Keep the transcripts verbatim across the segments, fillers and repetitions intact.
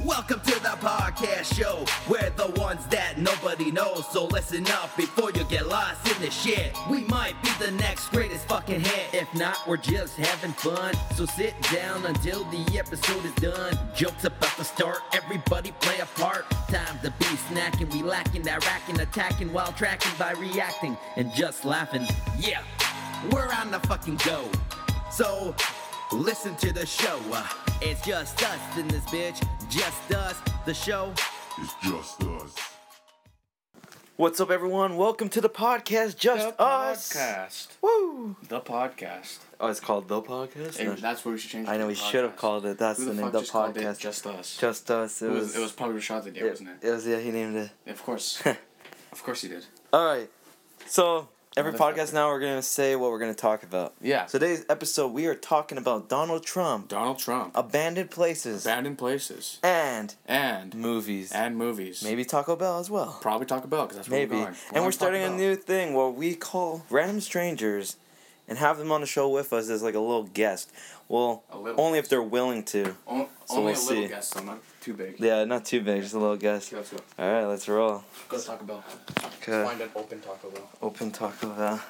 Welcome to the podcast show. We're the ones that nobody knows. So listen up before you get lost in the shit. We might be the next greatest fucking hit. If not, we're just having fun. So sit down until the episode is done. Jokes about to start. Everybody play a part. Time to be snacking. We lacking that racking, attacking while tracking by reacting and just laughing. Yeah, we're on the fucking go. So listen to the show. Uh, it's just us in this bitch. Just us. The show. It's just us. What's up, everyone? Welcome to the podcast, Just the Us. podcast. Woo! The podcast. Oh, it's called The Podcast? Hey, No. that's what we should change it I know, to we the should have podcast. called it. That's Who the, the name, fuck The just called it Podcast. Just Us? Just Us. It, It was, was, it was probably Rashad's idea, it, wasn't it? It was, yeah, he named it. Of course. Of course he did. Alright, so every Motherfucker. podcast now we're going to say what we're going to talk about. Yeah. So today's episode, we are talking about Donald Trump, Donald Trump. abandoned places, Abandoned places. and And. movies. And movies. Maybe Taco Bell as well. Probably Taco Bell, because that's where Maybe. we're going. And we're on starting Taco a Bell. new thing where we call random strangers and have them on the show with us as like a little guest. Well, A little only if guest. they're willing to. O- So only we'll a little see. guess, so not too big. Yeah, not too big, just a little guest. Okay, let's go. Alright, let's roll. Go to Taco Bell. Okay. Find an open Taco Bell. Open Taco Bell.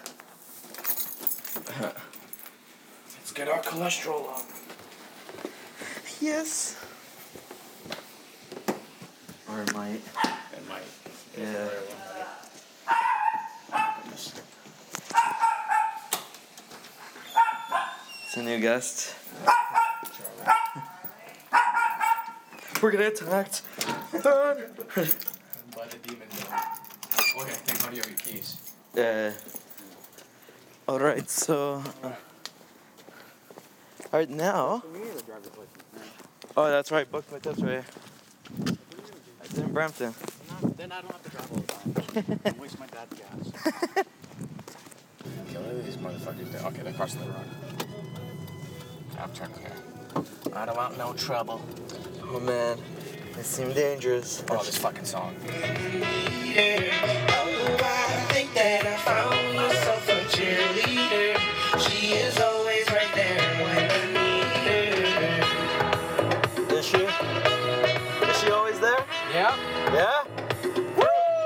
Let's get our cholesterol up. Yes. Or it might. It might. Yeah. It's a new guest. We're gonna get attacked. Done. By the demon dog. Okay, thank God you have your keys. Yeah. Alright, so. Uh, Alright, now. Oh, that's right, booked my tips right here. It's in Brampton. Then I don't have to drive all the time and waste my dad's gas. Okay, look at these motherfuckers there. Okay, they're crossing the road. Okay, I'm turning here. I don't want no trouble. Oh man, they seem dangerous. Oh, this fucking song. Is she? Is she always there? Yeah? Yeah? Woo!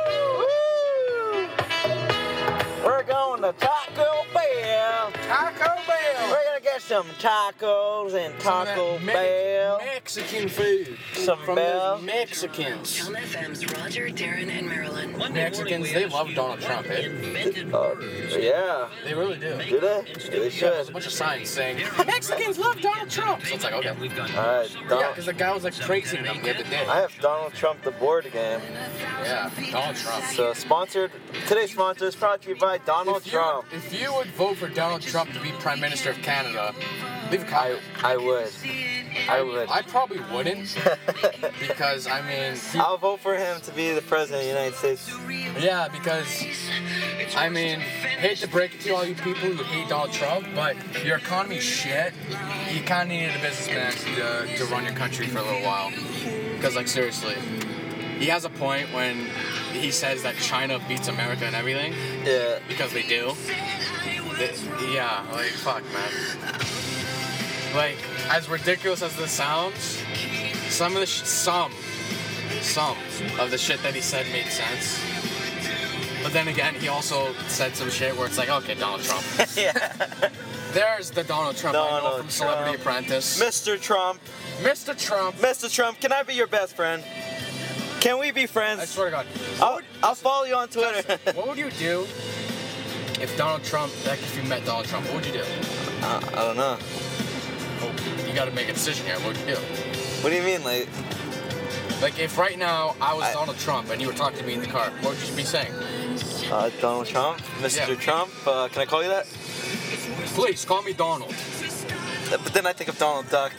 Woo! We're going to Taco Bell. Taco Bell! We're gonna get some tacos and Taco Bell. Mexican food. Some From Bell. those Mexicans. Town F M's Roger, Darren, and Marilyn. Mexicans, they love Donald Trump, eh? Oh, yeah. They really do. Do they? They Yeah, there's should. a bunch of signs saying, Mexicans love Donald Trump! So it's like, okay. Alright, Yeah, Donald. because the guy was like praising them the other day. I have Donald Trump the board game. Yeah, Donald Trump. So sponsored. Today's sponsor is brought to you by Donald If you, Trump. if you would vote for Donald Trump to be Prime Minister of Canada, leave a I comment. I would. I would. I probably wouldn't, because I mean, he- I'll vote for him to be the president of the United States. yeah, because I mean, hate to break it to all you people who hate Donald Trump, but your economy's shit. You kind of needed a businessman to, to run your country for a little while, because like seriously, he has a point when he says that China beats America and everything, Yeah. because they do. They- yeah, like fuck, man. Like, as ridiculous as this sounds, some of the sh- some, some of the shit that he said made sense. But then again, he also said some shit where it's like, okay, Donald Trump. Yeah. There's the Donald Trump I know Donald from Celebrity Trump. Apprentice. Mister Trump. Mister Trump. Mister Trump, can I be your best friend? Can we be I friends? swear to God. I'll, I'll follow you on Twitter. What would you do if Donald Trump, like if you met Donald Trump, what would you do? uh, I don't know. Oh, you gotta make a decision here. What would you do? What do you mean, like? Like if right now I was I- Donald Trump and you were talking to me in the car, what would you be saying? Uh, Donald Trump? Mister Yeah. Trump? Uh, can I call you that? Please call me Donald. Uh, But then I think of Donald Duck.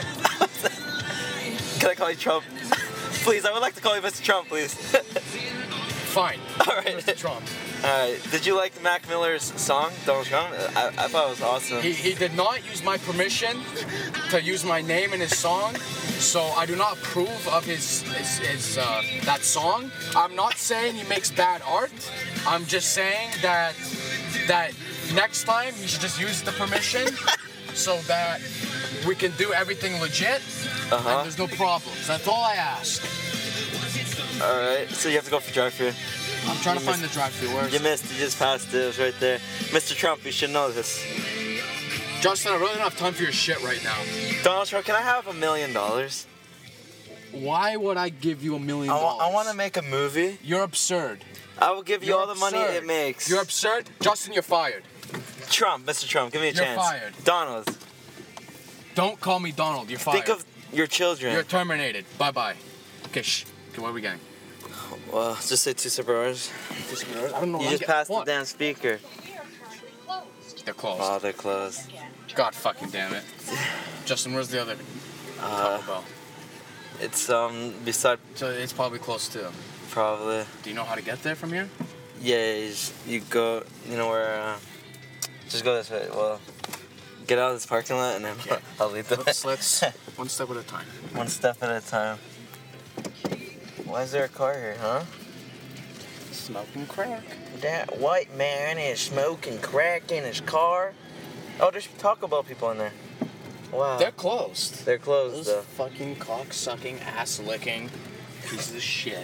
Can I call you Trump? Please, I would like to call you Mister Trump, please. Fine. All right. Mister Trump. Alright, did you like Mac Miller's song, Donald Trump? I, I thought it was awesome. He, he did not use my permission to use my name in his song, so I do not approve of his, his, his uh, that song. I'm not saying he makes bad art. I'm just saying that that next time he should just use the permission so that we can do everything legit. Uh-huh. And there's no problems. That's all I ask. All right. So you have to go for drive-through. I'm trying You to find missed- the drive-through. Where is You it? missed. You just passed it. It was right there. Mister Trump, you should know this. Justin, I really don't have time for your shit right now. Donald Trump, can I have a million dollars? Why would I give you a million I wa- dollars? I want to make a movie. You're absurd. I will give you You're all the money absurd. it makes. You're absurd. Justin, you're fired. Trump, Mister Trump, give me a You're chance. fired. Donald, Don't call me Donald. You're fired. think of your children. You're terminated. Bye bye. Okay, shh. Okay, what are we getting? Well, just say two separate words. I don't know. You I'm just get- passed what? the damn speaker. They're closed. Oh, they're closed. God fucking damn it. Justin, where's the other Uh, Taco Bell? it's um beside So it's probably close too. probably. Do you know how to get there from here? Yeah, you, just, you go. You know where? Uh, just go this way. Well, get out of this parking lot and then Okay. I'll lead the way. Let's, let's one step at a time. One step at a time. Why is there a car here, huh? Smoking crack. That white man is smoking crack in his car. Oh, there's Taco Bell people in there. Wow. They're closed. They're closed Those though. fucking cock-sucking, ass-licking pieces of shit.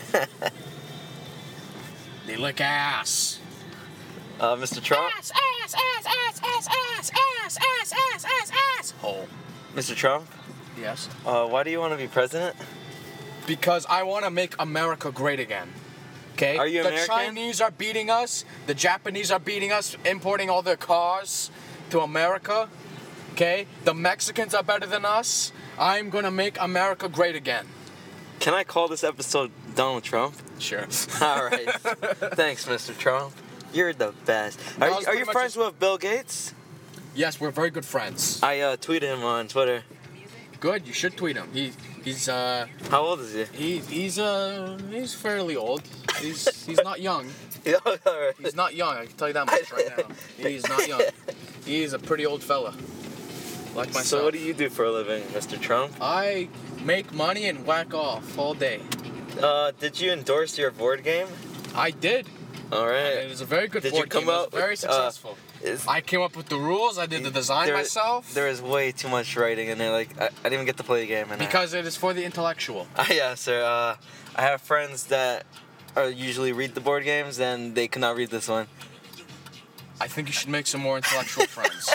They lick ass. Uh, Mister Trump. Ass, ass, ass, ass, ass, ass, ass, ass, ass, ass, ass. Hole. Mister Trump. Yes. Uh, why do you want to be president? Because I want to make America great again. Okay? Are you the American? Chinese are beating us. The Japanese are beating us, importing all their cars to America. Okay? The Mexicans are better than us. I'm going to make America great again. Can I call this episode Donald Trump? Sure. All right. Thanks, Mister Trump. You're the best. That Are, was you- are pretty you much friends just- with Bill Gates? Yes, we're very good friends. I uh, tweeted him on Twitter. Good, you should tweet him. He he's uh How old is he? he he's uh he's fairly old. He's he's not young. Yeah, all right. He's not young. I can tell you that much right now. He's not young. He's a pretty old fella. Like myself. So what do you do for a living, Mister Trump? I make money and whack off all day. Uh, did you endorse your board game? I did. All It right. was a very good Did you board come game. It was out with, very uh, successful. Is- I came up with the rules. I did the design there- myself. There is way too much writing in there. Like I, I didn't even get to play the game. And because it is for the intellectual. I, yeah, sir. Uh, I have friends that are usually read the board games, and they cannot read this one. I think you should make some more intellectual friends.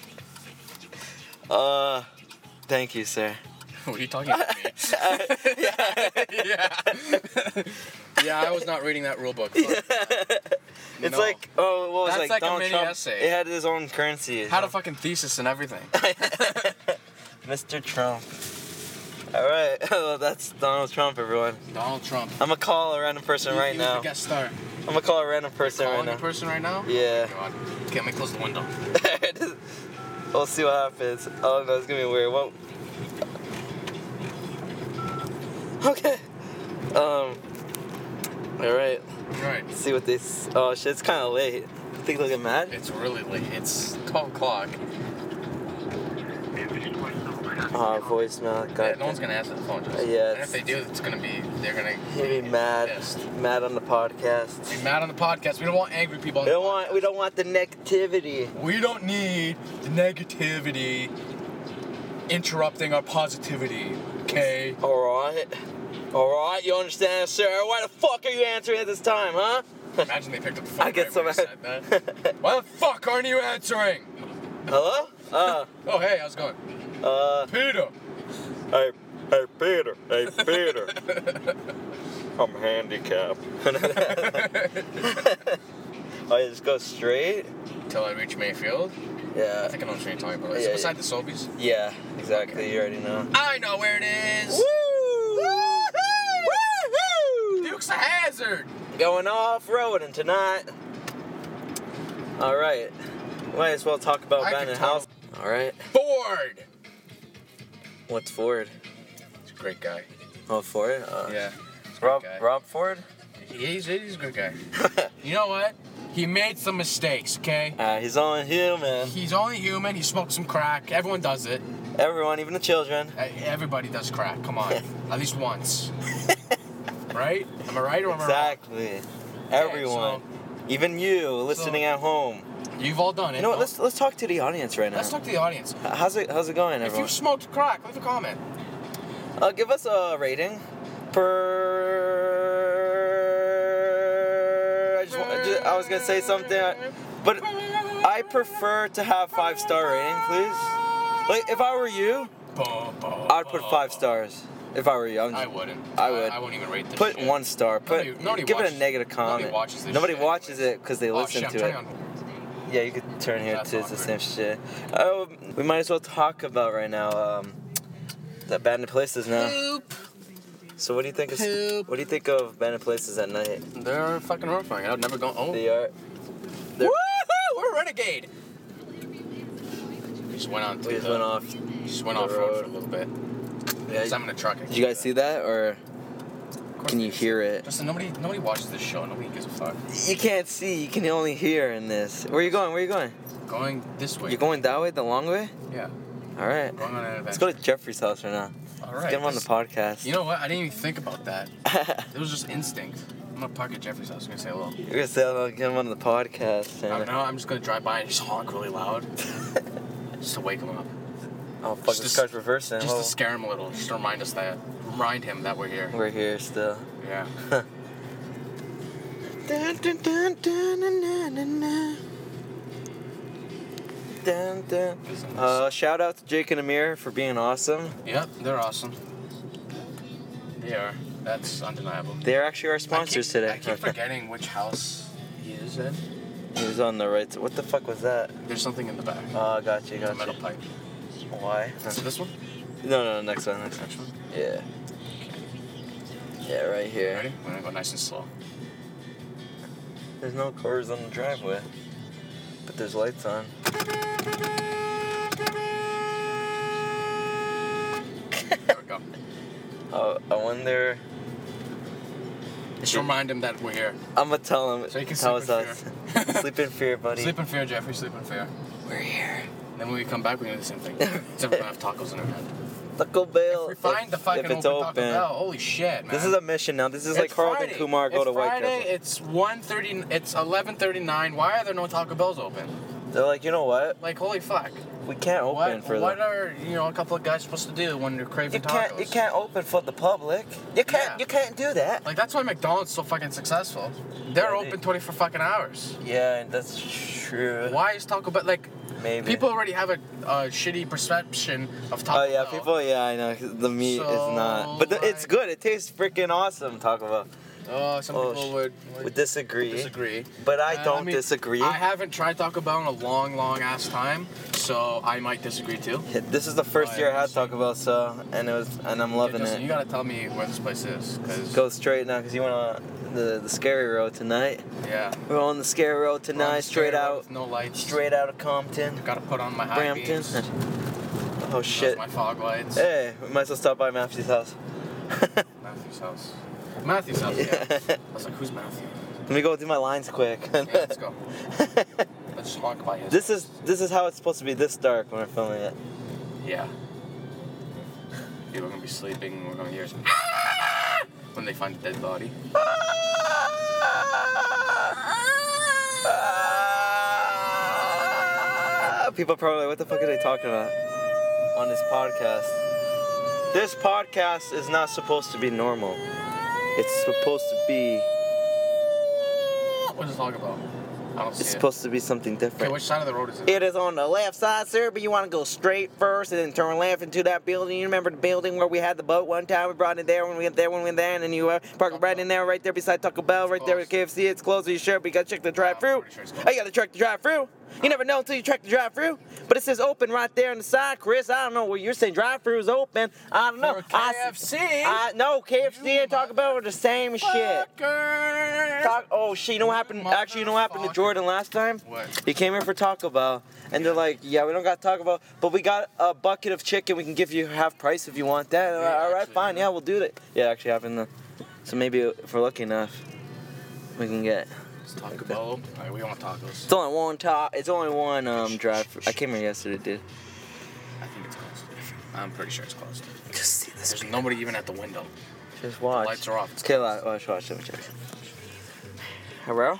Uh, thank you, sir. What are you talking about me? yeah. yeah, I was not reading that rule book. Fuck that. It's No. like, oh, what was That's like, like a Donald mini Trump? essay. It had his own currency. Had a fucking thesis and everything. Mister Trump. All right, well, that's Donald Trump, everyone. Donald Trump. I'm gonna call a random person right He was the now. guest star. I'm gonna call a random person Calling right a now. person right now? Yeah. Oh my God. Okay, let me close the window. We'll see what happens. Oh no, it's gonna be weird. Well, okay. Um. All right. Right. Let's see what they. s- Oh shit, it's kind of late. You think they'll get mad? It's really late. It's twelve o'clock. Oh, voicemail. Yeah, God. no one's gonna answer the phone. Just. Uh, yeah, And if they do, it's gonna be they're gonna He'll be mad. pissed. Mad on the podcast. Be mad on the podcast. We don't want angry people on We the don't want. We don't want the negativity. We don't need the negativity interrupting our positivity. Okay. All right. All right. You understand, sir? Why the fuck are you answering at this time, huh? Imagine they picked up the phone. I get right so when you mad. said that. Why the fuck aren't you answering? Hello? Uh. Oh hey, how's it going? Uh. Peter. Hey, hey, Peter. Hey, Peter. I'm handicapped. Oh, you just go straight? Till I reach Mayfield. Yeah. I think I know what you're talking about. Is Yeah, it beside the Sobeys? Yeah, exactly. You already know. I know where it is. Woo! Woo! Dukes of Hazzard. Going off-roading tonight. All right. Might as well talk about I abandoned could house. All right. Ford. What's Ford? He's a great guy. Oh, Ford? Uh, Yeah. Rob, guy. Rob Ford? He's, he's a good guy. You know what? He made some mistakes, okay? Uh, he's only human. He's only human. He smoked some crack. Everyone does it. Everyone, even the children. Uh, Everybody does crack. Come on. At least once. Right? Am I right or am Exactly. Everyone. Even you, listening at home. I wrong? You've all done it. You know what? no? Let's let's talk to the audience right now. Let's talk to the audience. How's it How's it going, If everyone? you smoked crack, leave a comment. Uh, give us a rating per. I just, wa- just I was gonna say something, but I prefer to have five star rating, please. Like if I were you, I'd put five stars. If I were you, I'm just, I wouldn't. I would. I, I wouldn't even rate this Put shit. one star. Put Nobody- nobody give it watches- a negative comment. nobody watches this Nobody shit watches anyways. it because they Oh, listen shit, I'm to it. turning on. Yeah, you could turn here That's too. It's the same awkward. shit. Oh, we might as well talk about right now. Um, the abandoned places now. Poop. So what do you think? Of, Poop. what do you think of abandoned places at night? They're fucking horrifying. I've never gone. Oh. They are. Woohoo! We're renegade. We just went on. To We just the, went off. Just went the off road road. for a little bit. Yeah, Cause I'm in a truck. I Did can you do guys that. see that, or Of course can they you do. hear it? Justin, nobody, nobody watches this show. Nobody gives a fuck. You can't see. You can only hear in this. Where you going? Where you going? Going this way. You're going that way, the long way? Yeah. All right. Going on an adventure. Let's go to Jeffrey's house right now. All Let's right. get him on the this- podcast. You know what? I didn't even think about that. It was just instinct. I'm gonna park at Jeffrey's house. I'm gonna say hello. You're gonna say hello, get him on the podcast. I And, don't know. I'm just gonna drive by and just honk really loud, just to wake him up. oh fuck, Just this to- car's reversing. Just Oh, to scare him a little. Just to remind us that, remind him that we're here. we're here still. Yeah. Dun, dun, dun, dun, dun, dun, dun, dun. Dun, dun. Uh, shout out to Jake and Amir for being awesome. Yep, they're awesome. They are. That's undeniable. They're actually our sponsors I keep, today. I keep forgetting which house he is in. He was on the right. What the fuck was that? There's something in the back. Oh, gotcha, It's a gotcha. metal pipe. Why? Is it this one? No, no, next one, next one. Next one. Yeah. Yeah, right here. Ready? We're gonna go nice and slow. There's no cars on the driveway, but there's lights on. There we go. Oh, I wonder. Just remind him that we're here. I'm gonna tell him. So you can Tell sleep in us fear. us. Sleep in fear, buddy. Sleep in fear, Jeffrey. Sleep in fear. We're here. Then when we come back, we're gonna do the same thing. Except we're gonna have tacos in our hand. Taco Bell. We find the fucking if it's open, open. Taco Bell. Holy shit, man. This is a mission now. This is like It's Harold and Friday. Kumar go it's to White Friday. Castle. It's one thirty. It's eleven thirty-nine. Why are there no Taco Bells open? They're like, you know what? Like, holy fuck. We can't open What, for what them. are you know a couple of guys supposed to do when you're craving You can't. tacos? You can't open for the public. You can't. Yeah. You can't do that. Like that's why McDonald's is so fucking successful. They're Yeah, they- open twenty-four fucking hours. Yeah, that's true. Why is Taco Bell like? Maybe. People already have a, a shitty perception of Taco Oh yeah, Bell. people. Yeah, I know. The meat So, is not, but the, it's like- good. It tastes freaking awesome. Taco Bell. Oh, some Oh, people sh- would, would Would disagree. disagree. But I Uh, don't mean, disagree. I haven't tried Taco Bell in a long, long ass time, so I might disagree too. This is the first Oh, year I yeah, had Taco Bell, so and it was, and I'm loving Okay, Justin, it. you gotta tell me where this place is, cause Go straight now, cause you went on the the scary road tonight. yeah, We're on the scary road we're on tonight, the straight straight road out, with no lights. straight out of Compton, Gotta put on my high Brampton. beams. Oh Those shit! my fog lights. Hey, we might as well stop by Matthew's house. Matthew's house. Matthew's house. Yeah. I was like, who's Matthew? Let me go do my lines quick. Yeah, let's go. Let's just walk by his. This is this is how it's supposed to be this dark when we're filming it. Yeah. People are gonna be sleeping. We're gonna hear some "Ah!" when they find a dead body. People are probably like, what the fuck are they talking about on this podcast? This podcast is not supposed to be normal. It's supposed to be. What is it talking about? I don't see It's it. supposed to be something Okay, different. which side of the road is it? It is on the left side, sir, but you want to go straight first and then turn left into that building. You remember the building where we had the boat one time? We brought it there when we went there, when we went there, and then you uh, park it right in there, right there beside Taco Bell, right there with K F C. It's closed. Are you sure? But you got to check the drive-through. pretty sure it's Oh, you got to check the drive-through. You never know until you check the drive-through. But it says open right there on the side, Chris. I don't know where you're saying drive-through is open. I don't know. For I- K F C. I, no, K F C and Taco Bell are the same shit. Fucker. Talk, oh shit! You know what happened? Actually, you know what happened to Jordan last time? What? He came in for Taco Bell, and they're like, "Yeah, we don't got Taco Bell, but we got a bucket of chicken. We can give you half price if you want that." Yeah, All right, actually, fine. yeah. Yeah, we'll do that. Yeah, it actually happened. Though. So maybe if we're lucky enough, we can get. It's Taco Bell. Alright, we want tacos. It's only one top. It's only one um drive. I came here yesterday, dude. I think it's closed. I'm pretty sure it's closed. Just see this. There's nobody even at the window. Just watch. lights are off. It's Okay, watch. Watch. Watch. Let me check. Hello.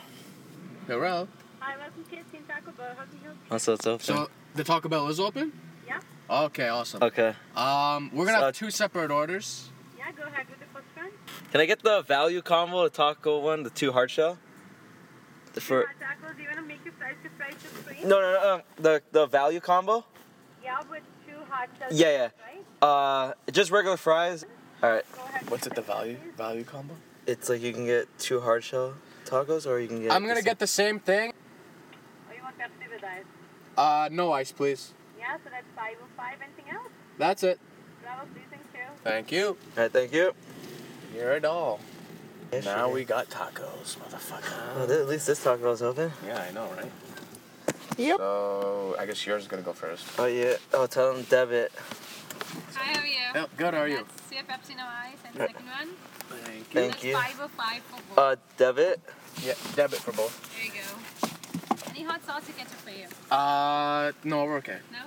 Hello. Hi, welcome to K F C and Taco Bell. How can you help you? Also, it's open. So the Taco Bell is open? Yeah? Okay, awesome. Okay. Um, we're gonna have So- two separate orders. Yeah, go ahead with the first one. Can I get the value combo, the taco one, the two hard shell? The for Hot tacos, do you want to make your fries to fries to free? no, no, no, um, the the value combo. Yeah, with two hot shells. Yeah, yeah. Right? Uh, just regular fries. All right. Go ahead. What's it, the value value combo? It's like you can get two hard shell tacos, or you can get. I'm gonna get the same thing. Or you want Pepsi with ice? Uh, no ice, please. Yeah, so that's five oh five. Anything else? That's it. Bravo, please, thank you. Thank you. All right, thank you. You're a doll. Yes, Now you we got tacos, motherfucker. Oh, th- at least this taco's open. Yeah, I know, right? Yep. So I guess yours is gonna go first. Oh yeah. Oh, tell them debit. Hi, how are you? Yep, good. How are you? That's your Pepsi no ice and Right. second one. Thank Thank That's you. five oh five for both. Uh, debit. Yeah, debit for both. there you go. Any hot sauce to ketchup for you? Uh, no, we're okay. No?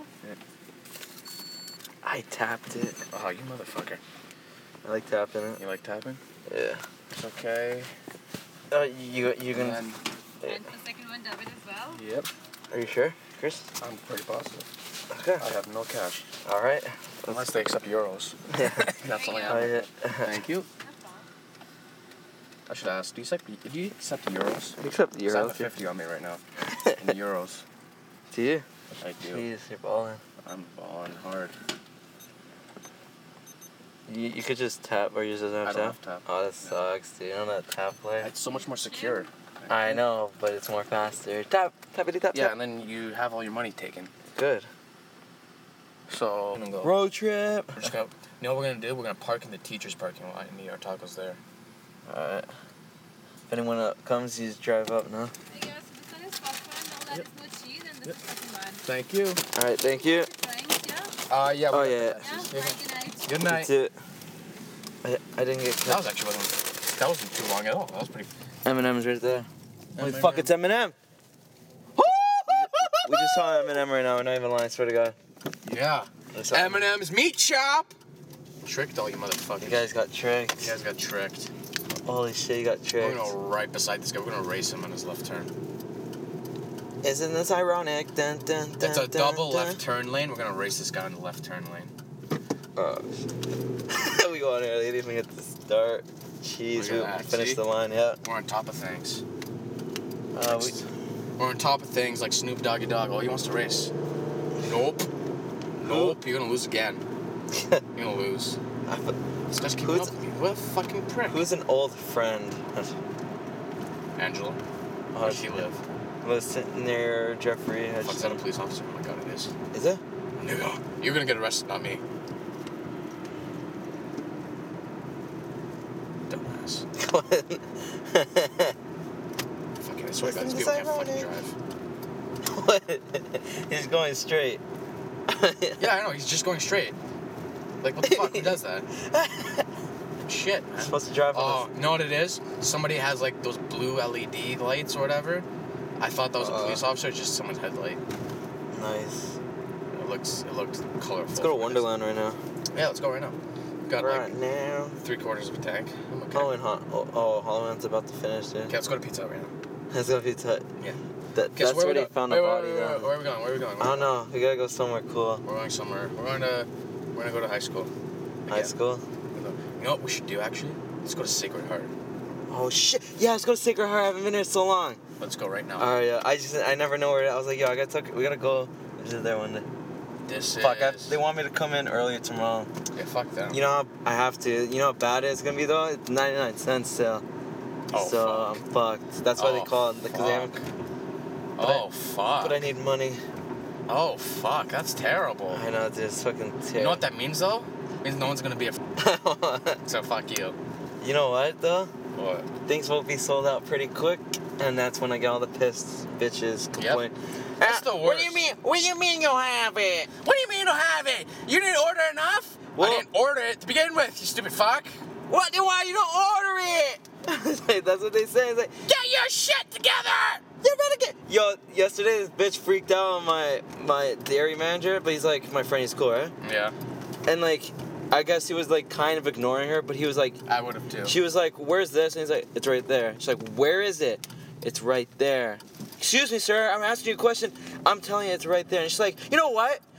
I tapped it. Oh, you motherfucker. I like tapping it. You like tapping? Yeah. It's okay. Oh, you you can. And And for second one, debit as well. yep, Are you sure, Chris? I'm pretty positive. Okay. I have no cash. All right. Unless they accept euros. Yeah. That's all I There you have. Oh, yeah. Thank you. No problem. I should ask, do you accept, do you accept euros? You accept the 'Cause I have a euros. yeah. fifty on me right now. In euros. Do you? I do. Jeez, you're balling. I'm balling hard. You, you could just tap or use doesn't have I don't tap. have tap. Oh, that sucks, dude. You know that tap play? It's so much more secure. I know, but it's more faster. Tap, tappity tap, Yeah, tap. and then you have all your money taken. Good. So, I'm gonna go. Road trip. We're just gonna, you know what we're gonna do? We're gonna park in the teacher's parking lot and eat our tacos there. All right. If anyone uh, comes, you just drive up, no? There you go. So this one is first one. No, that is no cheese. And this Yep. is second one. Thank you. All right, thank you. Thanks, yeah? Uh, yeah. Oh, we got yeah. the Yeah, glasses. bye, good night. Good You night. too. I, I didn't get That was actually wasn't, that wasn't too long at all. That was pretty. M and M's right there. Holy M and fuck, M. it's Eminem. We just saw Eminem right now. We're not even lying. Swear to God. Yeah. We saw- Eminem's meat shop. Tricked all you motherfuckers. You guys got tricked. You guys got tricked. Holy shit, you got We're tricked. gonna go right beside this guy. We're gonna race him on his left turn. Isn't this ironic? Dun, dun, dun, It's a dun, double dun. left turn lane. We're gonna race this guy in the left turn lane. Oh, shit. We go on early. Didn't even get to start. Jeez, Look we, at we that, finished see? the line. Yeah. We're on top of things. Uh, we, We're on top of things like Snoop Doggy Dogg. Oh, he wants to race. Nope. Nope. You're gonna lose again. You're gonna lose. I, This guy's keeping Who's- up with me. What a fucking prick. who's an old friend? Angela? Oh, Where does she live? Was sitting near Jeffrey. I Fuck, just is that a police officer? Oh my god, it is. Is it? Nigga. You're gonna get arrested, not me. Dumbass. Fucking, I swear to God, Listen these to people can't fucking Ironic. drive. What? He's going straight. Yeah, I know, he's just going straight. Like, what the fuck? Who does that? Shit, You're man. supposed to drive Oh, on you know what it is? Somebody has like those blue L E D lights or whatever. I thought that was a Uh-uh. police officer, it's just someone's headlight. this. Nice. It looks, it looked colorful. Let's go to Wonderland right now. Yeah, let's go right now. Got Right like now. three quarters of a tank. I'm okay. Oh, and hot. Oh, oh, Holloman's about to finish, dude. Okay, let's go to Pizza Hut right now. Let's go Pizza Hut. Yeah. That, Okay, so that's where where we they go- found wait, the wait, body, wait, wait, though. Where are we going? Where are we going? I don't know. We gotta go somewhere cool. We're going somewhere. We're going to. We're gonna go to high school. High Again. school. You know what we should do actually? Let's go to Sacred Heart. Oh shit! Yeah, let's go to Sacred Heart. I haven't been here so long. Let's go right now. All right, yeah. I just I never know where. I was like, yo, I gotta talk. We gotta go. Visit there one day. This Fuck! I, is. they want me to come in earlier tomorrow. Yeah, fuck them. You know how I have to. You know how bad it's gonna be though. It's ninety-nine cents still. Oh, so fuck. I'm fucked. That's why Oh, they call it because they haven't. fuck. but oh I- fuck. But I need money. Oh fuck, that's terrible. I know, dude. It's fucking terrible. You know what that means though? It means no one's gonna be a. F- so fuck you. You know what though? What? Things will be sold out pretty quick, and that's when I get all the pissed bitches complain. That's Ah, the What do you worst. mean? What do you mean you have it? What do you mean you don't have it? You didn't order enough? Well- I didn't order it to begin with, you stupid fuck. What? Then why you don't order it? It's like, that's what they say. It's like, Get your shit together! you better get. Yo, yesterday this bitch freaked out on my my dairy manager, but he's like, my friend, he's cool, right? Yeah, And like, I guess he was like kind of ignoring her, but he was like, I would have too. she was like, where's this? And he's like, it's right there. She's like, where is it? It's right there. Excuse me, sir. I'm asking you a question. I'm telling you, it's right there. And she's like, you know what?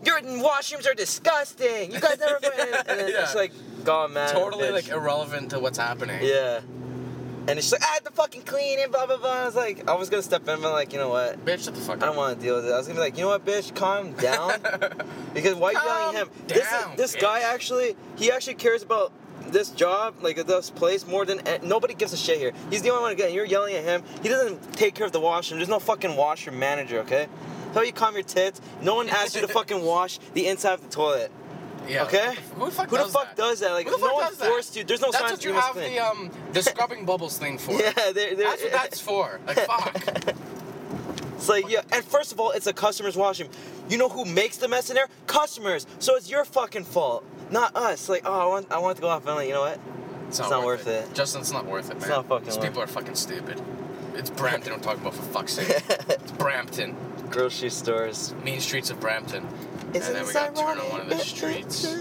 your washrooms are disgusting. You guys never put in. And then Yeah. it's like, God, man. Totally bitch. like irrelevant to what's happening. Yeah. And it's like, I had to fucking clean it, blah, blah, blah. I was like, I was gonna step in, but like, you know what? Bitch, shut the fuck I don't up. want to deal with it. I was gonna be like, you know what, bitch, calm down. Because why are you yelling at him? Calm This is, down, this bitch. guy actually, he actually cares about this job, like this place, more than nobody gives a shit here. He's the only one again. You're yelling at him. He doesn't take care of the washroom. There's no fucking washroom manager, okay? How you calm your tits? No one asks you to fucking wash the inside of the toilet. Yeah. Okay? Who the fuck Who does the fuck that? does that? Like, Who the no fuck one does that? forced you. There's no That's signs what you you must have clean. the um the scrubbing bubbles thing for. Yeah, they're, they're, That's what that's for. Like fuck. It's like, yeah, and first of all, it's a customer's washroom. You know who makes the mess in there? Customers. So it's your fucking fault, not us. Like, oh, I want, I want to go off and like, you know what? It's It's not worth it. Justin, it's not worth it, man. It's not fucking These worth people are fucking stupid. It's Brampton we're talking about, for fuck's sake. It's Brampton. Grocery stores. Main streets of Brampton. Isn't and then we this got to turn on ironic? one of the streets.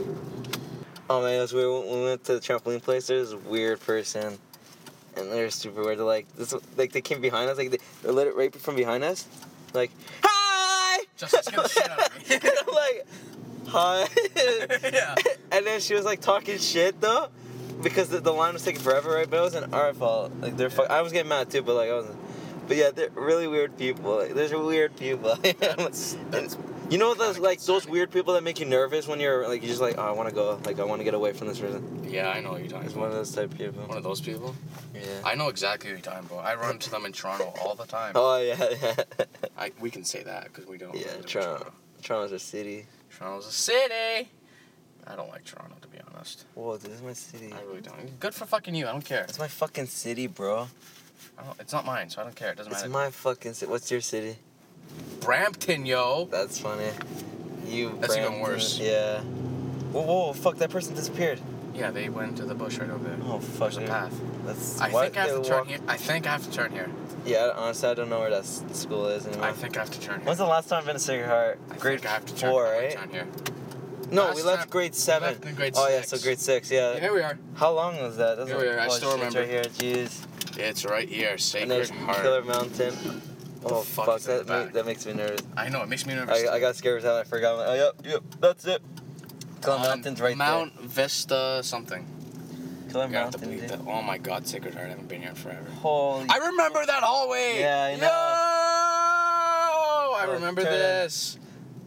Oh man, it was weird. When we went to the trampoline place, there was a weird person, and they're super weird. They're like, this, like they came behind us, like they, they let it rape from behind us, like, hi. Justin, scare the shit out of me. I'm like, hi. Yeah. And then she was like talking shit though, because the, the line was taking forever, right? But it wasn't our fault. Like they're, fu- I was getting mad too, but like I wasn't. But yeah, they're really weird people. Like, there's weird people. That's, that's You know those kinda like those concerning. weird people that make you nervous when you're like you're just like, oh, I want to go, like I want to get away from this person. Yeah, I know what you're talking It's one of about. those type of people. One of those people? Yeah. I know exactly what you're talking about. I run into them in Toronto all the time. Oh yeah, yeah. I, we can say that because we don't Yeah, live in Toronto. Toronto's a city. Toronto's a city. I don't like Toronto, to be honest. Whoa, this is my city. I really don't. Good for fucking you. I don't care. It's my fucking city, bro. I don't, it's not mine, so I don't care. It doesn't It's matter. my fucking city. What's your city? Brampton, yo. That's funny. You. That's even Brampton. worse. Yeah. Whoa, whoa, fuck! That person disappeared. Yeah, they went to the bush right over there. Oh fuck. There's a dude. path. That's. I why think I have they to turn walk- here. I think I have to turn here. Yeah, honestly, I don't know where that s- school is anymore. I think I have to turn here. When's the last time I've been to Sacred Heart? I Grade think I have to turn, four, I might right? turn here. No, Last we left time- grade we seven. left in grade oh yeah, six. so grade six, yeah. Yeah, here we are. How long was that? That's Here we are, I oh, still shit, it's remember. right here, jeez. It's right here, And Sacred there's Heart. Killer Mountain. Oh fuck fuck, is in that, the ma- back? that makes me nervous. I know, it makes me nervous. I, I got scared as hell. I forgot. I'm like, oh yep, yep, that's it. Killer Um, Mountain's right Mount Vista something. there. Killer You have to Mountain. believe dude. that. Oh my god, Sacred Heart, I haven't been here in forever. Holy. I remember that hallway! Yeah, I know. Yo! I Oh, remember turn. this.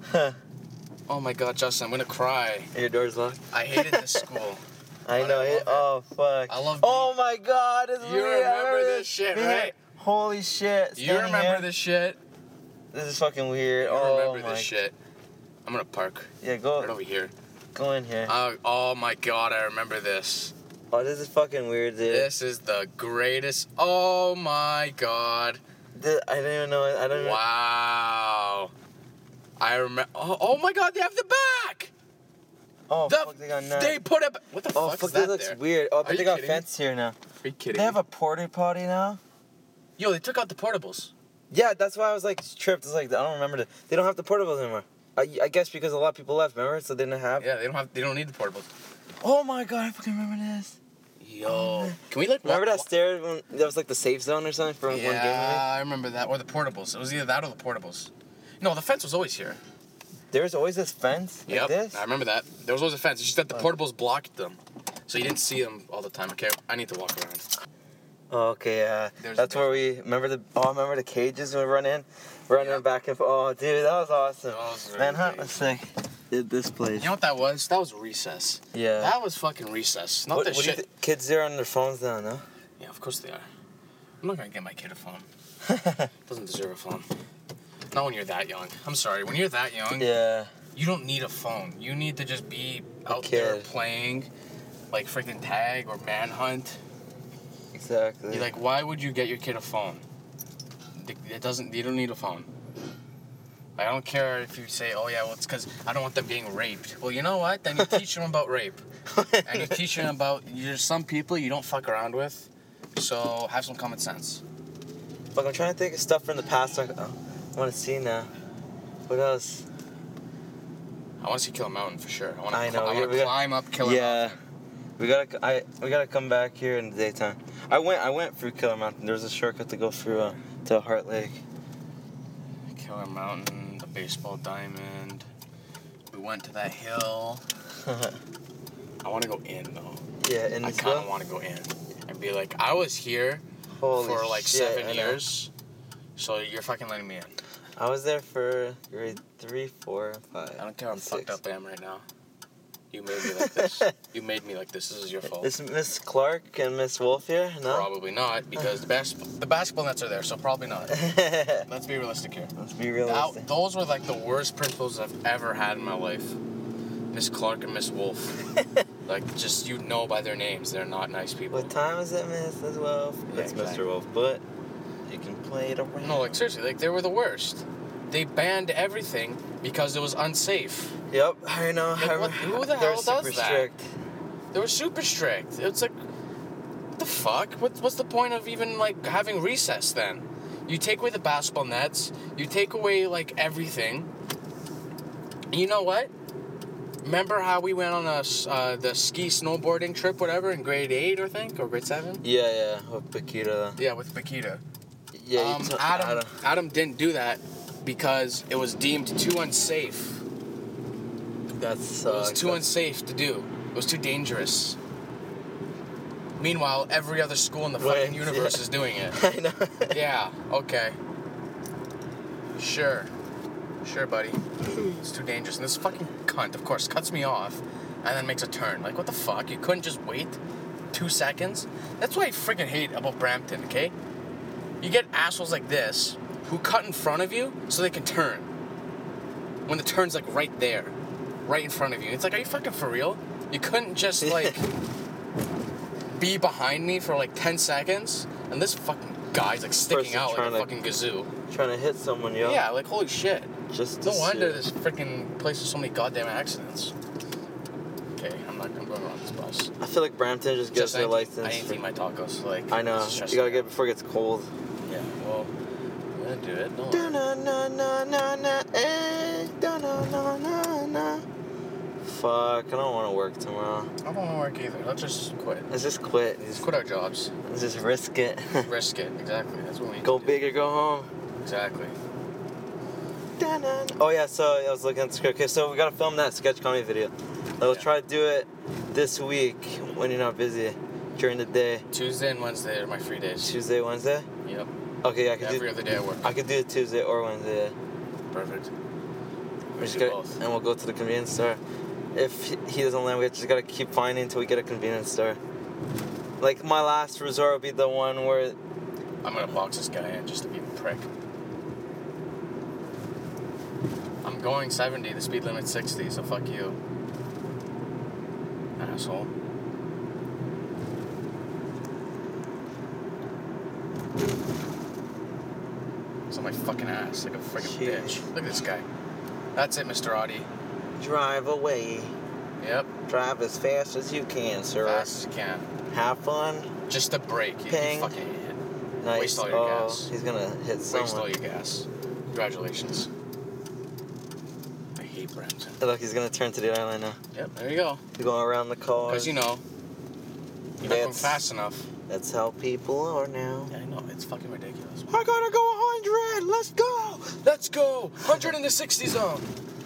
Oh my god, Justin, I'm gonna cry. Your door's locked. I hated this school. I But know I it. love Oh fuck. I love Oh my god, it's You weird. I remember this shit, being right? here. Holy shit. You standing remember here. this shit? This is fucking weird. You oh remember my. this shit? I'm gonna park Yeah, go right over here. go in here. Uh, oh my god, I remember this. Oh, this is fucking weird, dude. This is the greatest. Oh my god. Th- I don't even know. I don't know. Wow. I remember. Oh, oh my god, they have the back! Oh The, fuck, they got nuts. they put up. What the Oh fuck fuck, is that that looks there? weird. Oh, Are but they you got kidding me? fence here now. Are you kidding They have me? a porta potty now. Yo, they took out the portables. Yeah, that's why I was like tripped. It's like I don't remember. The, they don't have the portables anymore. I, I guess because a lot of people left. Remember, so they didn't have. Yeah, they don't have. They don't need the portables. Oh my god, I fucking remember this. Yo, can we like Remember walk- that stair when that was like the safe zone or something from one game? Yeah, I remember that. Or the portables. It was either that or the portables. No, the fence was always here. There was always this fence like Yep, this. I remember that. There was always a fence. It's just that the Oh. portables blocked them, so you didn't see them all the time. Okay, I need to walk around. Oh, okay, yeah. There's- That's where we remember the. Oh, remember the cages we run in, running Yep. back and forth. Oh, dude, that was awesome. That was really Man, how great. sick. Did this place? You know what that was? That was recess. Yeah. That was fucking recess. Not what, the what do you shit. thi- kids there on their phones now, no? Yeah, of course they are. I'm not gonna get my kid a phone. Doesn't deserve a phone. Not when you're that young. I'm sorry. When you're that young, Yeah. you don't need a phone. You need to just be A out there kid. playing, like freaking tag or manhunt. Exactly. You're like, why would you get your kid a phone? It doesn't. You don't need a phone. I don't care if you say, oh yeah, well it's because I don't want them getting raped. Well, you know what? Then you teach them about rape, and you teach them about there's some people you don't fuck around with. So have some common sense. Fuck, I'm trying to think of stuff from the past. I, I want to see now. What else? I want to see Killer Mountain for sure. I want to. I know, I we- want we to got- climb up Killer yeah. Mountain. We gotta, I, we gotta come back here in the daytime. I went, I went through Killer Mountain. There was a shortcut to go through uh, to Heart Lake. Killer Mountain, the baseball diamond. We went to that hill. I want to go in though. Yeah, in I this kind of one? want to go in and be like, I was here Holy for like shit, I seven know. years, so you're fucking letting me in. I was there for grade three, four, five. I don't care how and fucked six. up I am right now. You made me like this. You made me like this. This is your fault. Is Miss Clark and Miss Wolf here? No? Probably not, because the bas- the basketball nets are there, so probably not. Let's be realistic here. Let's be Now, realistic. those were like the worst principals I've ever had in my life. Miss Clark and Miss Wolf. Like, just you know by their names, they're not nice people. What time is it, Missus Wolf? Yeah, It's exactly. Mister Wolf, but you can play it around. No, like seriously, like they were the worst. They banned everything because it was unsafe. Yep, I know. Like, I what- who the they're hell does super that? strict. They were super strict. It's like, what the fuck? What, what's the point of even like having recess then? You take away the basketball nets. You take away like everything. You know what? Remember how we went on a s- uh, the ski snowboarding trip, whatever, in grade eight, I think, or grade seven? Yeah, yeah, with Paquita. Yeah, with Paquita. Yeah, um, you t- Adam, Adam. Adam didn't do that because it was deemed too unsafe. That It sucks. was too unsafe to do. It was too dangerous. Meanwhile, every other school in the Right, fucking universe yeah. is doing it. I know. Yeah, okay. Sure. Sure, buddy. It's too dangerous. And this fucking cunt, of course, cuts me off and then makes a turn. Like, what the fuck? You couldn't just wait two seconds? That's what I freaking hate about Brampton, okay? You get assholes like this who cut in front of you so they can turn. When the turn's, like, right there. Right in front of you. It's like, are you fucking for real? You couldn't just, like, be behind me for, like, ten seconds? And this fucking guy's, like, sticking Person's out like trying a to- fucking gazoo. Trying to hit someone, yo. Yeah, like, holy shit. Just to No wonder see. this freaking place has so many goddamn accidents. Okay, I'm not gonna go on this bus. I feel like Brampton just gets Just I their need- license. I need to for- eat my tacos. Like, I know. it's stressing You gotta me get out. before it gets cold. Yeah, well, I'm gonna do it. Don't worry. Da-na-na-na-na-na, eh, da-na-na-na-na. Fuck, I don't want to work tomorrow. I don't want to work either. Let's just quit. Let's just quit. Let's Just, quit our jobs. let's just risk it. Risk it. Exactly. That's what we need Go to big or go home. do. Exactly. Da-na. Oh yeah, so I was looking at the script. Okay, so we gotta film that sketch comedy video. We'll Yeah. try to do it this week when you're not busy during the day. Tuesday and Wednesday are my free days. Tuesday, Wednesday. Yep. Okay, yeah, I could Every do. other day I work. I could do it Tuesday or Wednesday. Perfect. We We just do gotta, both. and we'll go to the convenience store. If he- he doesn't land, we just gotta keep finding until we get a convenience store. Like my last resort will be the one where I'm gonna box this guy in just to be a prick. I'm going seventy, the speed limit's sixty, so fuck you. Asshole. It's on my fucking ass like a freaking Jeez. bitch. Look at this guy. That's it, Mister Audi. drive away. Yep. Drive as fast as you can, sir. Fast as you can. Have fun. Just a break. You, you Ping. fucking idiot. Nice. Waste all your oh, gas. he's gonna hit Waste all someone. your gas. Congratulations. I hate Brampton. Look, he's gonna turn to the island now. Yep, there you go. He's going around the car. Because, you know, you're not going That's- fast enough. That's how people are now. Yeah, I know. It's fucking ridiculous. I gotta go one hundred. Let's go. Let's go! one hundred in the sixty zone!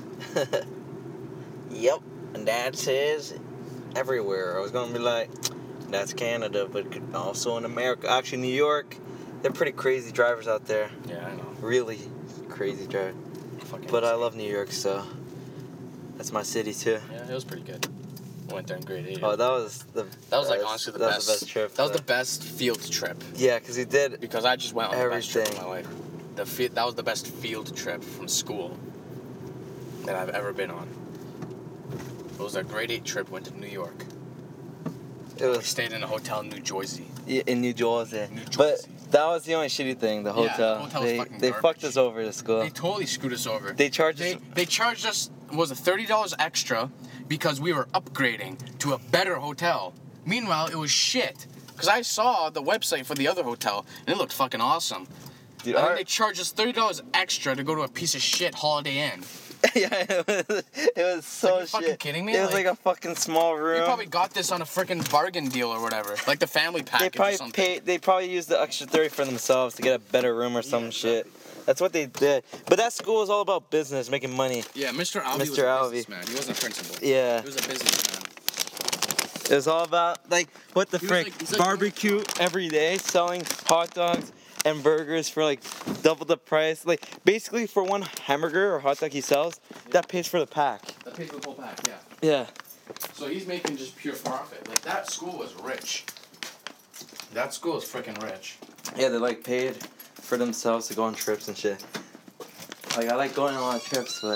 Yep, and that says everywhere. I was gonna be like, that's Canada, but also in America. Actually, New York, they're pretty crazy drivers out there. Yeah, I know. Really crazy driver. Fucking But I insane. love New York, so that's my city too. Yeah, it was pretty good. I went there in grade eight. Oh, that was the. that was like that honestly the that best. was the best trip. That was uh, the best field trip. Yeah, because he did. Because I just went on the best trip of Everything. my life. The fi- that was the best field trip from school that I've ever been on. It was a grade eight trip. Went to New York. It We was stayed in a hotel in New Jersey. yeah, in New Jersey. New But Jersey. that was the only shitty thing. The Yeah, the hotel. hotel was they fucking they garbage. fucked us over to school. They totally screwed us over. They charged They us. they charged us was it thirty dollars extra because we were upgrading to a better hotel. Meanwhile, it was shit. Cause I saw the website for the other hotel and it looked fucking awesome. Dude, And then our- they charged us thirty dollars extra to go to a piece of shit Holiday Inn. yeah, it was, it was so Like, you shit. fucking kidding me? It was like, Like- a fucking small room. You probably got this on a freaking bargain deal or whatever, like the family they package or probably something. paid. They probably used the extra thirty for themselves to get a better room or some Yeah, shit. That's what they did. But that school is all about business, making money. Yeah, Mister Alvey was Mister a Alvey. businessman. He wasn't a principal. Yeah. He was a businessman. It was all about, like, what the He was frick? like- he's like- Barbecue every day, selling hot dogs and burgers for, like, double the price. Like, basically, for one hamburger or hot dog he sells, that pays for the pack. That pays for the whole pack, yeah. Yeah. So he's making just pure profit. Like, that school was rich. That school is freaking rich. Yeah, they, like, paid for themselves to go on trips and shit. Like, I like going on a lot of trips, but...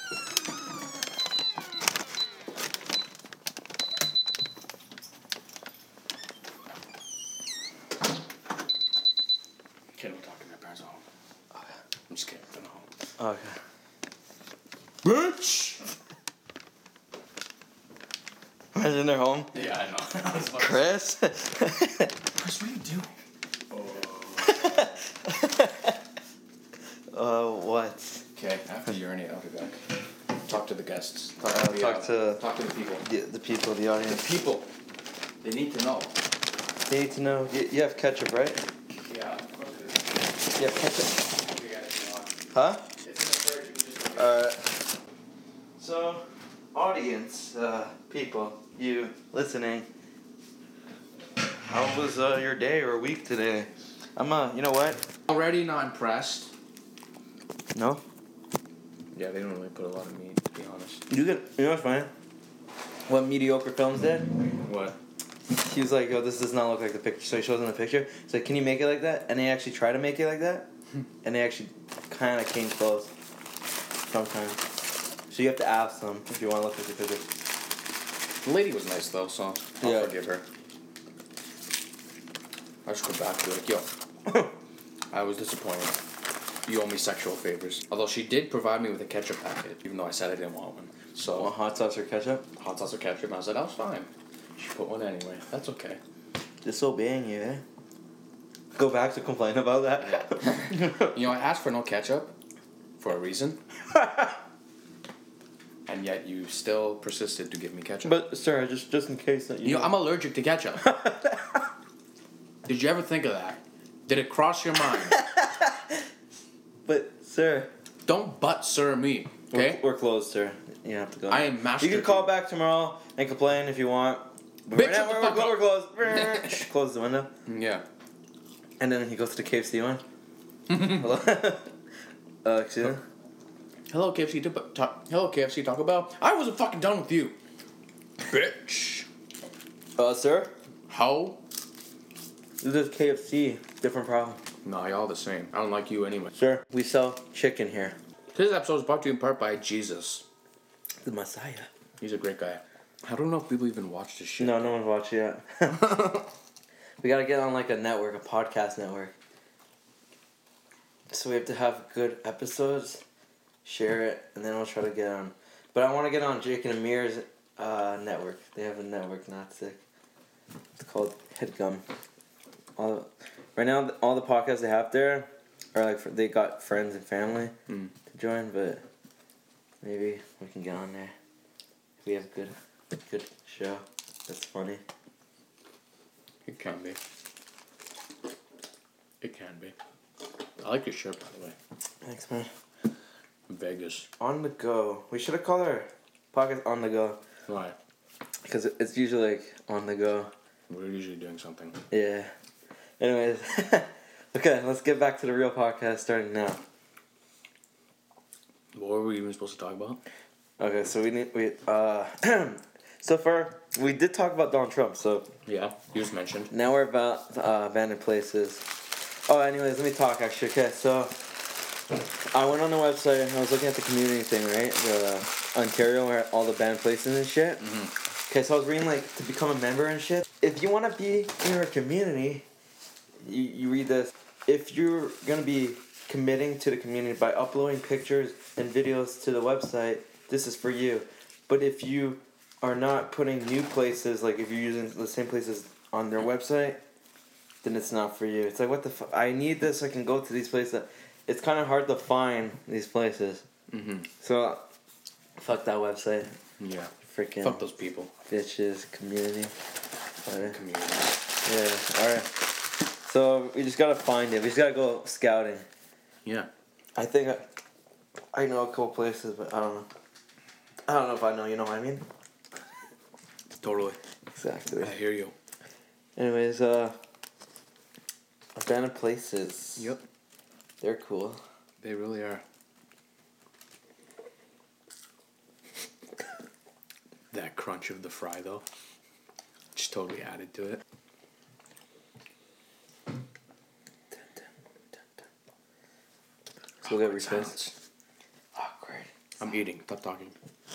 Okay, don't talk to my parents at home. Okay. I'm just kidding. They're not home. Okay. Bitch! Imagine they're home. Yeah, I know. I was about to Chris? say, Chris, what are you doing? uh, what? Okay, after you urinate, I'll be back. Talk to the guests. Talk, Uh, to, the, talk uh, to- talk to the people. The, the people, the The audience. people. They need to know. They need to know. You, you have ketchup, right? Yeah. You have ketchup. Huh? Alright. So, audience, uh, people, you listening, how was uh, your day or week today? I'm, uh, you know what? Already not impressed. No? Yeah, they don't really put a lot of meat, to be honest. You get, you know what's funny? What Mediocre Films did? What? He was like, yo, this does not look like the picture. So he shows them the picture. He's like, can you make it like that? And they actually try to make it like that. And they actually kind of came close. Sometimes. So you have to ask them if you want to look at the picture. The lady was nice, though, so I'll Yeah. forgive her. I just go back to like, yo, I was disappointed. You owe me sexual favors. Although she did provide me with a ketchup packet, even though I said I didn't want one. So, Want hot sauce or ketchup? hot sauce or ketchup, and I said, I was fine. She put one anyway. That's okay. Disobeying you, eh? Go back to complain about that. You know, I asked for no ketchup for a reason. And yet you still persisted to give me ketchup. But sir, just just in case that you. You know, I'm allergic to ketchup. Did you ever think of that? Did it cross your mind? But sir, Don't butt sir me, okay? we're, we're closed, sir. You have to go. I am master. You can call back tomorrow and complain if you want. But Bitch, right now shut the we're, fuck we're, up. we're closed. Shh, close the window. Yeah. And then he goes to the K F C one. Hello. uh, excuse me. Hello, K F C. Ta- ta- Hello, K F C Taco Bell. I wasn't fucking done with you, bitch. Uh, sir. How? This is K F C. Different problem. Nah, y'all the same. I don't like you anyway. Sir, we sell chicken here. This episode is brought to you in part by Jesus. The Messiah. He's a great guy. I don't know if people even watch this shit. No, no one's watching yet. We gotta get on like a network, a podcast network. So we have to have good episodes, share it, and then we'll try to get on. But I want to get on Jake and Amir's uh, network. They have a network, not sick. It's called Headgum. All right now, all the podcasts they have there are like for, they got friends and family Mm. to join, but maybe we can get on there. If we have a good, good show. That's funny. It can be. It can be. I like your shirt, by the way. Thanks, man. Vegas. On the go. We should have called our podcast On the Go. Why? Because it's usually like on the go. We're usually doing something. Yeah. Anyways. Okay, let's get back to the real podcast starting now. What were we even supposed to talk about? Okay, so we need, we, uh, so far, we did talk about Donald Trump, so Yeah, you just mentioned. now we're about uh, abandoned places. Oh, anyways, let me talk actually. Okay, so I went on the website and I was looking at the community thing, right? The Ontario, where all the abandoned places and shit. Mm-hmm. Okay, so I was reading like to become a member and shit. If you want to be in your community, you, you read this. If you're gonna be committing to the community by uploading pictures and videos to the website, this is for you. But if you are not putting new places, like if you're using the same places on their website, then it's not for you. It's like, what the fuck? I need this so I can go to these places. It's kind of hard to find these places. Mm-hmm. So, fuck that website. Yeah. Freaking Fuck those people. bitches, community. Whatever. Community. Yeah, alright. So, we just gotta find it. We just gotta go scouting. Yeah. I think I, I know a couple places, but I don't know. I don't know if I know. You know what I mean? Totally. Exactly. I hear you. Anyways, uh, abandoned places. Yep. They're cool. They really are. That crunch of the fry, though, just totally added to it. So we'll get Awkward refills. silence. Awkward. I'm eating. Stop talking.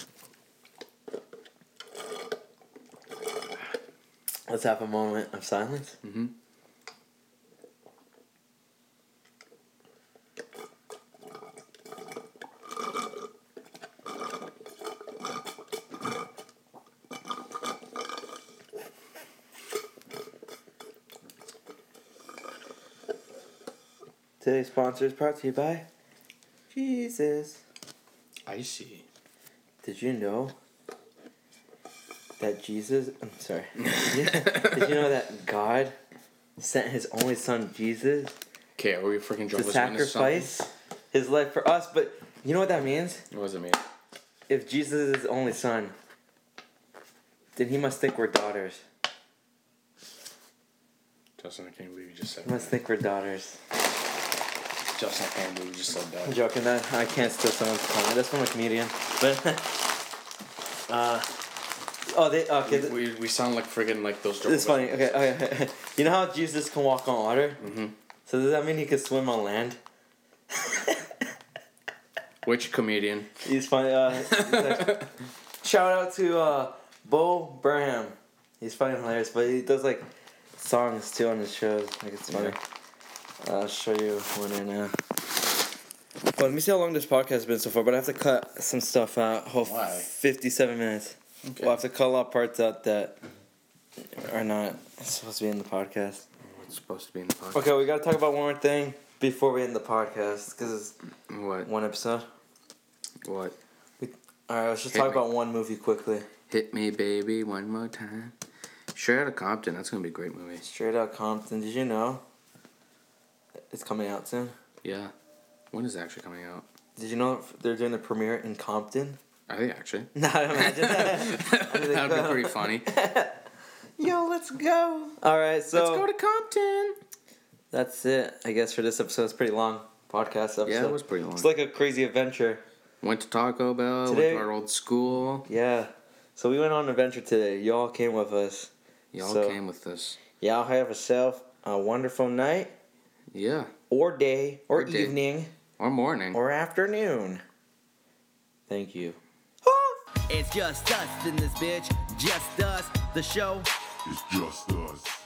Let's have a moment of silence. Mm-hmm. Today's sponsor is brought to you by Jesus. I see. Did you know that Jesus, I'm sorry, did you know that God sent his only son Jesus Okay, are we freaking to Jehovah's Witness sacrifice his life for us? But you know what that means? something? What does it mean? If Jesus is his only son, then he must think we're daughters. Justin, I can't believe you just said He must that. think we're daughters. Justin, I can't believe you just said I'm that. joking, that I can't steal someone's comment. That's from a comedian. But uh oh they okay th- We, we sound like friggin' like those this Jehovah's is funny. Witnesses. Okay, okay. You know how Jesus can walk on water? Mm-hmm. So does that mean he can swim on land? Which comedian? He's funny. Uh, he's like, shout out to uh, Bo Burnham. He's funny and hilarious, but he does like songs too on his shows. Like it's funny. I'll show you one right now. Well, let me see how long this podcast has been so far, but I have to cut some stuff out. Oh, Why? fifty-seven minutes. Okay. We'll have to cut a lot of parts out that are not supposed to be in the podcast. What's supposed to be in the podcast? Okay, we gotta talk about one more thing before we end the podcast, because it's What? one episode. What? Alright, let's just Hit talk me. about one movie quickly. Hit me, baby, one more time. Straight Outta Compton. That's gonna be a great movie. Straight Out Compton. Did you know it's coming out soon? Yeah. When is it actually coming out? Did you know they're doing the premiere in Compton? Are they actually? No, imagine that. That'd be pretty funny. Yo, let's go. All right, so Let's go to Compton. that's it. I guess for this episode, it's pretty long podcast episode. Yeah, it was pretty long. It's like a crazy adventure. Went to Taco Bell. Today- Went to our old school. Yeah. So we went on an adventure today. Y'all came with us. Y'all So- came with us. Y'all have yourself a wonderful night, Yeah. or day, or, Or day. evening, Or morning. or afternoon. Thank you. It's just us in this bitch, just us. The show It's just us.